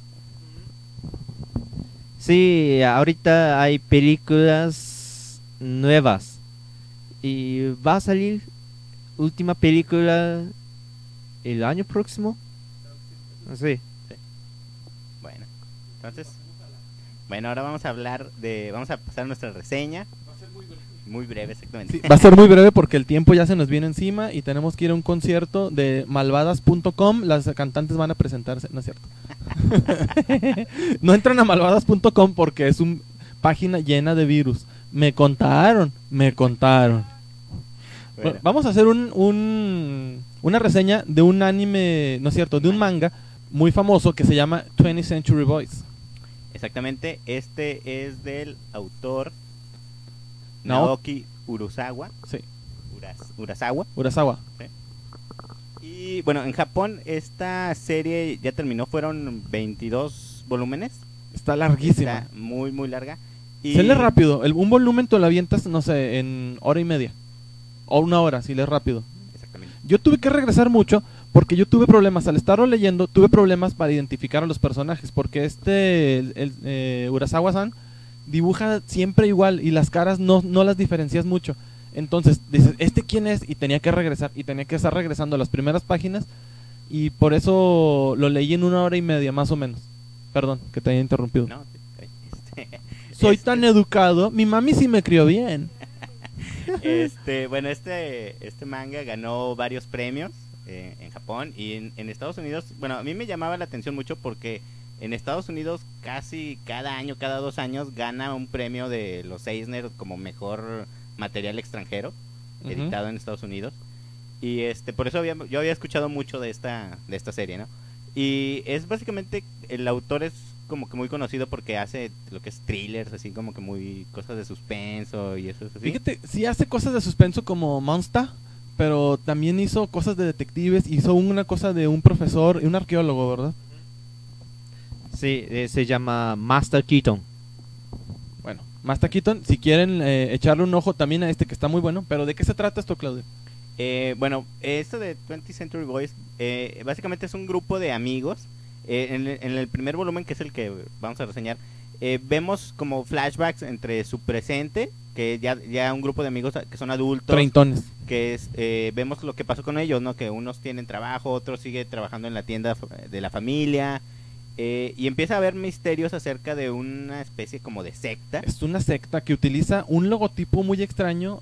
Sí, ahorita hay películas nuevas y va a salir última película el año próximo. Sí. Bueno, entonces, bueno, ahora vamos a hablar de, vamos a pasar nuestra reseña. Muy breve, exactamente. Sí, va a ser muy breve porque el tiempo ya se nos viene encima y tenemos que ir a un concierto de malvadas punto com. Las cantantes van a presentarse, no es cierto. No entran a malvadas punto com porque es una página llena de virus. Me contaron, me contaron. Bueno, Bueno, vamos a hacer un, un una reseña de un anime, no es cierto, de un manga muy famoso que se llama twentieth Century Boys. exactamente, este es del autor Nao- Naoki Urasawa. Sí, Uras- Urasawa. Urasawa. Y bueno, en Japón esta serie ya terminó, fueron veintidós volúmenes. Está larguísima. Está muy, muy larga. Y Se lee rápido. El, un volumen te lo avientas, no sé, en hora y media. O una hora, si lees rápido. Exactamente. Yo tuve que regresar mucho porque yo tuve problemas. Al estarlo leyendo, tuve problemas para identificar a los personajes. Porque este, el, el, eh, Urasawa-san, dibuja siempre igual y las caras no, no las diferencias mucho. Entonces dices, ¿este quién es? Y tenía que regresar. Y tenía que estar regresando a las primeras páginas. Y por eso lo leí en una hora y media, más o menos. Perdón, que te haya interrumpido. No, este, Soy este- tan educado. Mi mami sí me crió bien. Este, bueno, este, este manga ganó varios premios eh, en Japón y en, en Estados Unidos. Bueno, a mí me llamaba la atención mucho porque en Estados Unidos casi cada año, cada dos años gana un premio de los Eisner como mejor material extranjero Ujú. editado en Estados Unidos. Y este, por eso había, yo había escuchado mucho de esta, de esta serie, ¿no? Y es básicamente, el autor es como que muy conocido porque hace lo que es thrillers, así como que muy cosas de suspenso y eso es así. Fíjate, sí hace cosas de suspenso como Monster, pero también hizo cosas de detectives. Hizo una cosa de un profesor y un arqueólogo, ¿verdad? Sí, eh, se llama Master Keaton. Bueno, Master Keaton, si quieren eh, echarle un ojo también a este que está muy bueno. Pero ¿de qué se trata esto, Claudio? Eh, bueno, esto de twentieth Century Boys eh, básicamente es un grupo de amigos. Eh, en, el, en el primer volumen, que es el que vamos a reseñar, eh, vemos como flashbacks entre su presente, que ya, ya un grupo de amigos que son adultos, Treintones. que es, eh, vemos lo que pasó con ellos, ¿no? Que unos tienen trabajo, otros siguen trabajando en la tienda de la familia, eh, y empieza a haber misterios acerca de una especie como de secta. Es una secta que utiliza un logotipo muy extraño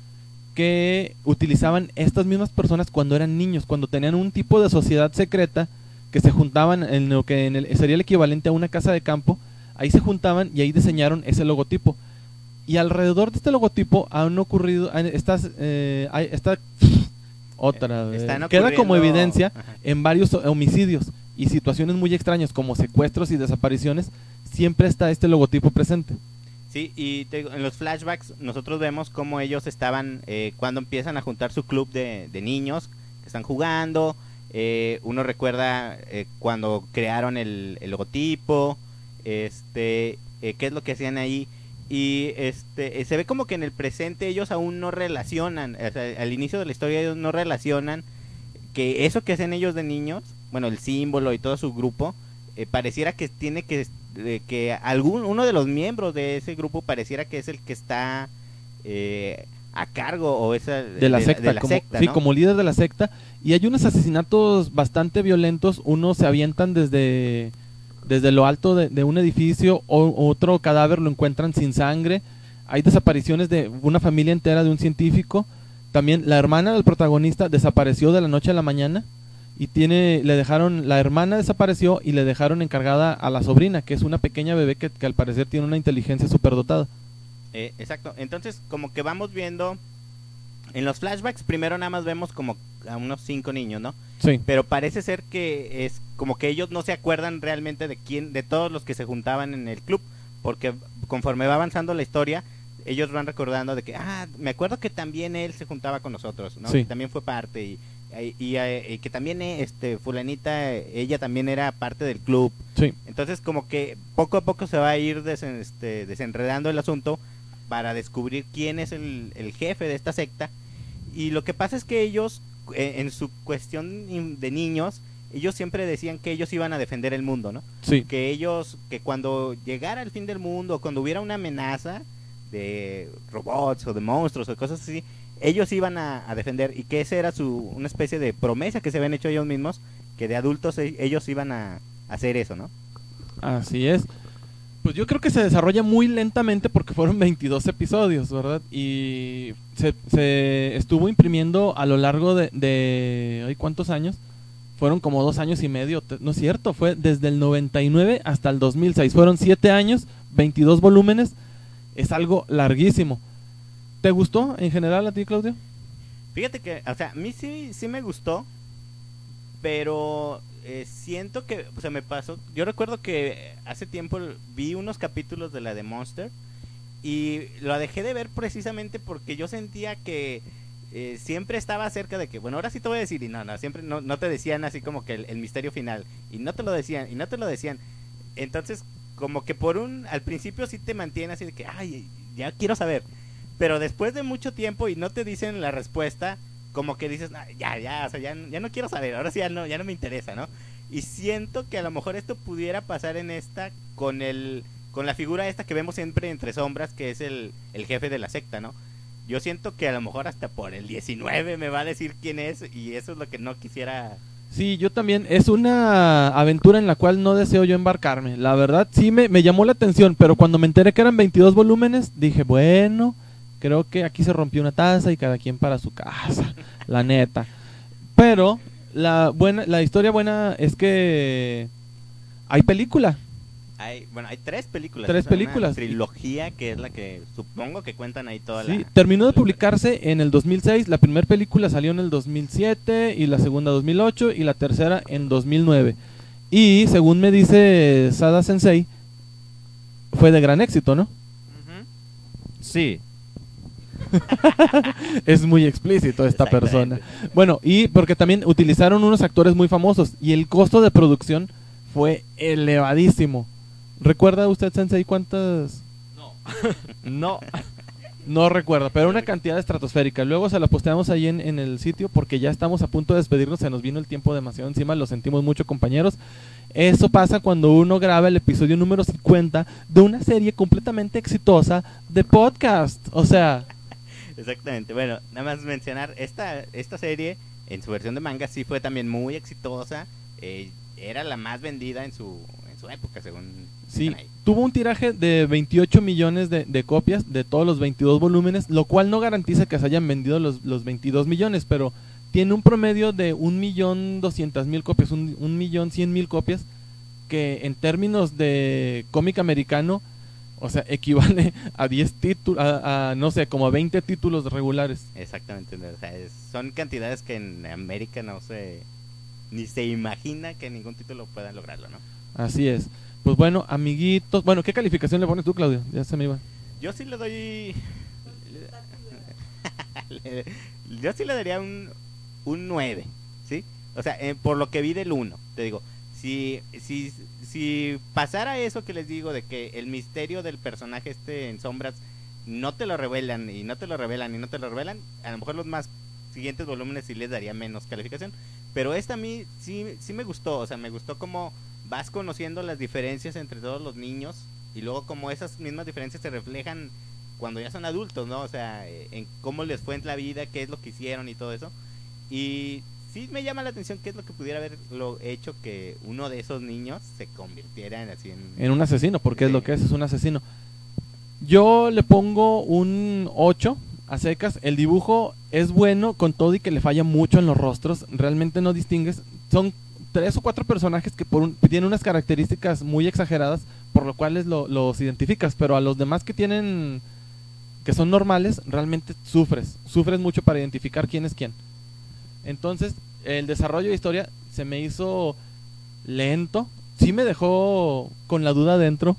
que utilizaban estas mismas personas cuando eran niños, cuando tenían un tipo de sociedad secreta que se juntaban en lo que en el, sería el equivalente a una casa de campo. Ahí se juntaban y ahí diseñaron ese logotipo. Y alrededor de este logotipo han ocurrido, han- estas, eh, hay- está otra, Eh, eh, están queda como ocurriendo- evidencia Ajá. en varios homicidios y situaciones muy extrañas como secuestros y desapariciones. Siempre está este logotipo presente. Sí, y te digo, en los flashbacks nosotros vemos cómo ellos estaban, eh, cuando empiezan a juntar su club de, de niños que están jugando. Eh, uno recuerda eh, cuando crearon el, el logotipo. Este, eh, qué es lo que hacían ahí. Y este eh, se ve como que en el presente ellos aún no relacionan, o sea, al inicio de la historia ellos no relacionan que eso que hacen ellos de niños, bueno, el símbolo y todo su grupo, eh, pareciera que tiene que, eh, que algún, uno de los miembros de ese grupo pareciera que es el que está eh, a cargo o esa, de la de, secta, de la como, secta, sí, ¿no? como líder de la secta. Y hay unos asesinatos bastante violentos. Unos se avientan desde, desde lo alto de, de un edificio, o otro cadáver lo encuentran sin sangre. Hay desapariciones de una familia entera de un científico. También la hermana del protagonista desapareció de la noche a la mañana y tiene, le dejaron, la hermana desapareció y le dejaron encargada a la sobrina, que es una pequeña bebé que, que al parecer tiene una inteligencia superdotada. Eh, exacto, entonces como que vamos viendo en los flashbacks, primero nada más vemos como a unos cinco niños, ¿no? Sí. Pero parece ser que es como que ellos no se acuerdan realmente de quién, de todos los que se juntaban en el club, porque conforme va avanzando la historia, ellos van recordando de que, ah, me acuerdo que también él se juntaba con nosotros, ¿no? Sí. Que también fue parte y, y, y, y que también eh, este fulanita, ella también era parte del club. Sí. Entonces como que poco a poco se va a ir desen, este, desenredando el asunto para descubrir quién es el, el jefe de esta secta. Y lo que pasa es que ellos, eh, en su cuestión de niños, ellos siempre decían que ellos iban a defender el mundo, ¿no? Sí. Que ellos, que cuando llegara el fin del mundo, cuando hubiera una amenaza de robots o de monstruos o cosas así, ellos iban a, a defender, y que esa era su una especie de promesa que se habían hecho ellos mismos, que de adultos e- ellos iban a, a hacer eso, ¿no? Así es. Pues yo creo que se desarrolla muy lentamente porque fueron veintidós episodios, ¿verdad? Y se, se estuvo imprimiendo a lo largo de, de... ¿ay, cuántos años? Fueron como dos años y medio, te- no es cierto, fue desde el noventa y nueve hasta el dos mil seis. Fueron siete años, veintidós volúmenes, es algo larguísimo. ¿Te gustó en general a ti, Claudio? Fíjate que, o sea, a mí sí, sí me gustó, pero eh, siento que, o sea, me pasó, yo recuerdo que hace tiempo vi unos capítulos de la de Monster y lo dejé de ver precisamente porque yo sentía que eh, siempre estaba cerca de que, bueno, ahora sí te voy a decir, y no, no, siempre no, no te decían así como que el, el misterio final, y no te lo decían, y no te lo decían, entonces como que por un, al principio sí te mantiene así de que, ay, ya quiero saber, pero después de mucho tiempo y no te dicen la respuesta, como que dices, "Ah, ya, ya, o sea, ya, ya no quiero saber, ahora sí ya no, ya no me interesa, ¿no?" Y siento que a lo mejor esto pudiera pasar en esta con el, con la figura esta que vemos siempre entre sombras, que es el, el jefe de la secta, ¿no? Yo siento que a lo mejor hasta por el diecinueve me va a decir quién es, y eso es lo que no quisiera. Sí, yo también. Es una aventura en la cual no deseo yo embarcarme. La verdad, sí me, me llamó la atención, pero cuando me enteré que eran veintidós volúmenes, dije, bueno, creo que aquí se rompió una taza y cada quien para su casa, la neta. Pero la buena, la historia buena es que hay película. Hay, bueno, hay tres películas. Tres o sea, películas. Una trilogía que es la que supongo que cuentan ahí toda Sí, la... terminó de publicarse en el dos mil seis, la primera película salió en el dos mil siete y la segunda dos mil ocho y la tercera en dos mil nueve. Y según me dice Sada Sensei, fue de gran éxito, ¿no? Ujú. Sí. Es muy explícito esta persona. Exactamente. Bueno, y porque también utilizaron unos actores muy famosos y el costo de producción fue elevadísimo. ¿Recuerda usted, Sensei, cuántas? No. No recuerdo, pero una cantidad estratosférica. Luego se la posteamos ahí en, en el sitio porque ya estamos a punto de despedirnos. Se nos vino el tiempo demasiado encima, lo sentimos mucho, compañeros. Eso pasa cuando uno graba el episodio número cincuenta de una serie completamente exitosa de podcast. O sea, Exactamente. Bueno, nada más mencionar, esta, esta serie en su versión de manga sí fue también muy exitosa. Eh, era la más vendida en su, en su época, según sí, dicen ahí. tuvo un tiraje de veintiocho millones de, de copias de todos los veintidós volúmenes, lo cual no garantiza que se hayan vendido los, los veintidós millones, pero tiene un promedio de un millón doscientas mil copias, un, un millón cien mil copias, que en términos de cómic americano, o sea, equivale a diez títulos, a, a, no sé, como a veinte títulos regulares. Exactamente. O sea, es- son cantidades que en América no se... ni se imagina que ningún título pueda lograrlo, ¿no? Así es. Pues bueno, amiguitos, bueno, ¿qué calificación le pones tú, Claudio? Ya se me iba. Yo sí le doy... le- Yo sí le daría un, un nueve, ¿sí? O sea, eh, por lo que vi del uno, te digo, si, si, si pasara eso que les digo, de que el misterio del personaje este en sombras no te lo revelan y no te lo revelan y no te lo revelan, a lo mejor los más siguientes volúmenes sí les daría menos calificación, pero esta a mí sí, sí me gustó, o sea, me gustó cómo vas conociendo las diferencias entre todos los niños y luego como esas mismas diferencias se reflejan cuando ya son adultos, ¿no? O sea, en cómo les fue en la vida, qué es lo que hicieron y todo eso. Y sí me llama la atención qué es lo que pudiera haber lo hecho que uno de esos niños se convirtiera en así en, En un asesino, porque sí. es lo que es, es un asesino. Yo le pongo un ocho a secas. El dibujo es bueno con todo y que le falla mucho en los rostros. Realmente no distingues. Son tres o cuatro personajes que por un, tienen unas características muy exageradas, por lo cual lo, los identificas, pero a los demás que tienen, que son normales, realmente sufres, sufres mucho para identificar quién es quién. Entonces, el desarrollo de historia se me hizo lento, sí me dejó con la duda dentro,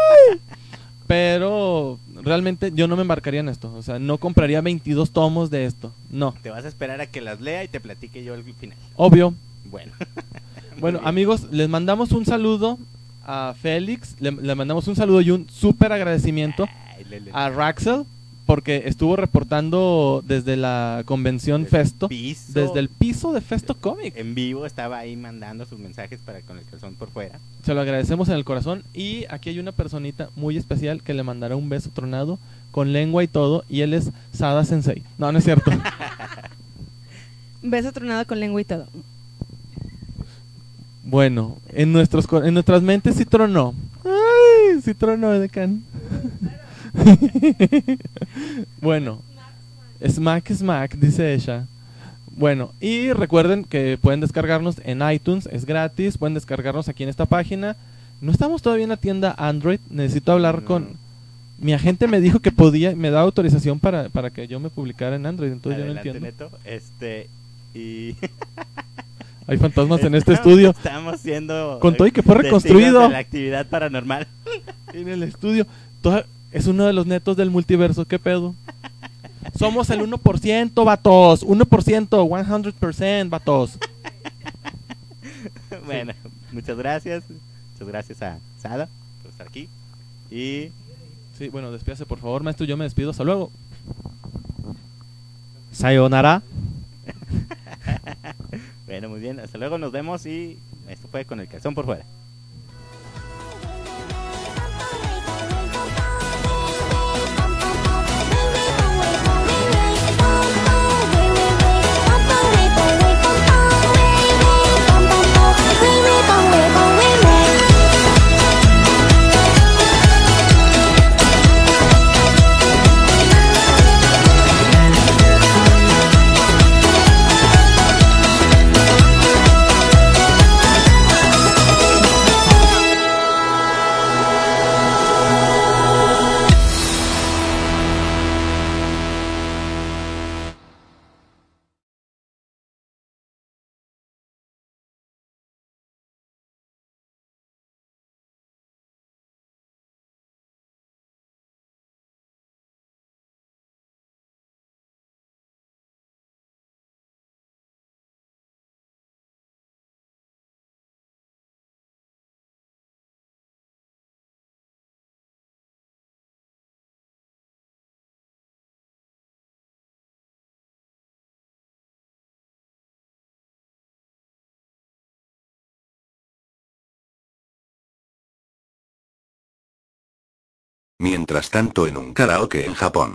pero realmente yo no me embarcaría en esto, o sea, no compraría veintidós tomos de esto, no. Te vas a esperar a que las lea y te platique yo el final. Obvio. Bueno. Bueno, amigos, les mandamos un saludo a Félix, le, le mandamos un saludo y un súper agradecimiento Ay, le, le. a Raxel, porque estuvo reportando desde la convención Desde el Festo, piso. desde el piso de Festo Comic. En vivo estaba ahí mandando sus mensajes para con el calzón por fuera. Se lo agradecemos en el corazón. Y aquí hay una personita muy especial que le mandará un beso tronado con lengua y todo, y él es Sada Sensei. No, no es cierto. Beso tronado con lengua y todo. Bueno, en nuestros cor- en nuestras mentes sí tronó. Ay, sí tronó, Edecán. Bueno, Smack Smack, dice ella. Bueno, y recuerden que pueden descargarnos en iTunes, es gratis, pueden descargarnos aquí en esta página. No estamos todavía en la tienda Android, necesito hablar No. con... Mi agente me dijo que podía, me da autorización para, para que yo me publicara en Android, entonces Adelante, yo no entiendo. Neto. Este, y... Hay fantasmas en este Estamos- estudio. Estamos siendo... Con todo y que fue testigos reconstruido. de la actividad paranormal. En el estudio. Toda- es uno de los netos del multiverso, ¿qué pedo? Somos el uno por ciento, vatos. uno por ciento, cien por ciento, vatos. Bueno, muchas gracias. Muchas gracias a Sada por estar aquí. Y... Sí, bueno, despídase por favor, maestro. Yo me despido. Hasta luego. Sayonara. Bueno, muy bien. Hasta luego, nos vemos y esto fue con el calzón por fuera. Mientras tanto en un karaoke en Japón.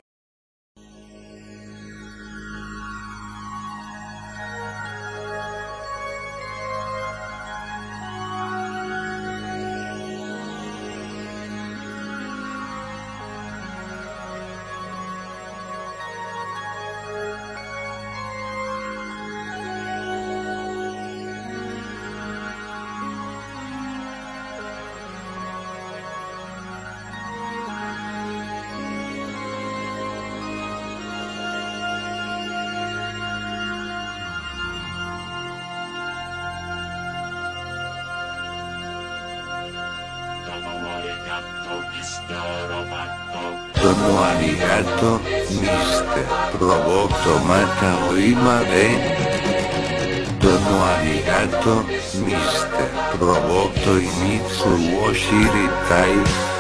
Dono arigato, mister Roboto mata o ima de... Dono arigato, mister Roboto y Mitsu wo shiritai.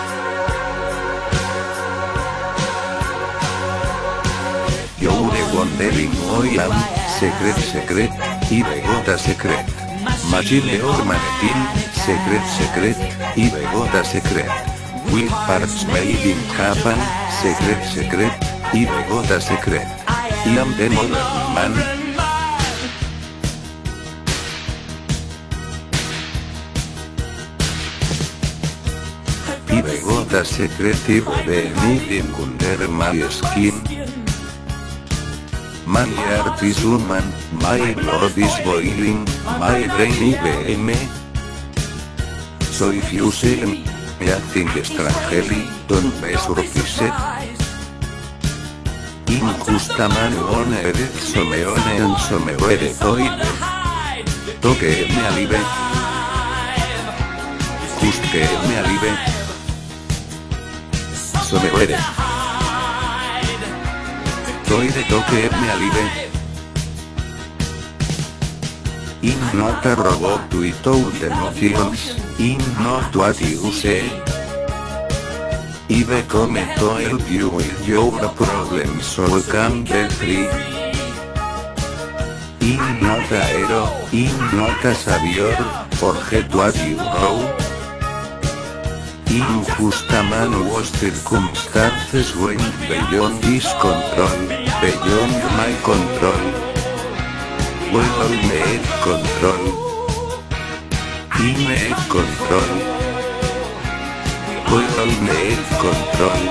Youre wondering Moyam, Secret Secret, y Begota Secret. Machine or Manetin, Secret Secret, y Begota Secret. With parts made in Japan, Secret Secret, y Begota Secret. I am the modern man. Y Begota Secret y bebé needing under my skin. My heart is human, my blood is boiling, my brain I B M. Soy Fusen, acting strangely, don't be surprised. Injusta mano one edet someone and somewhere toide. Toque me alive. Just que me alive. Somewhere. Toide toque me alive. In not a robot without emotions, in not what you say. I become to help you with your problems so you can be free. In not a hero, in not a savior, forget what you wrote. Injusta man was circumstances went beyond this control, beyond my control. Well, me control. Y me control. Well, me control.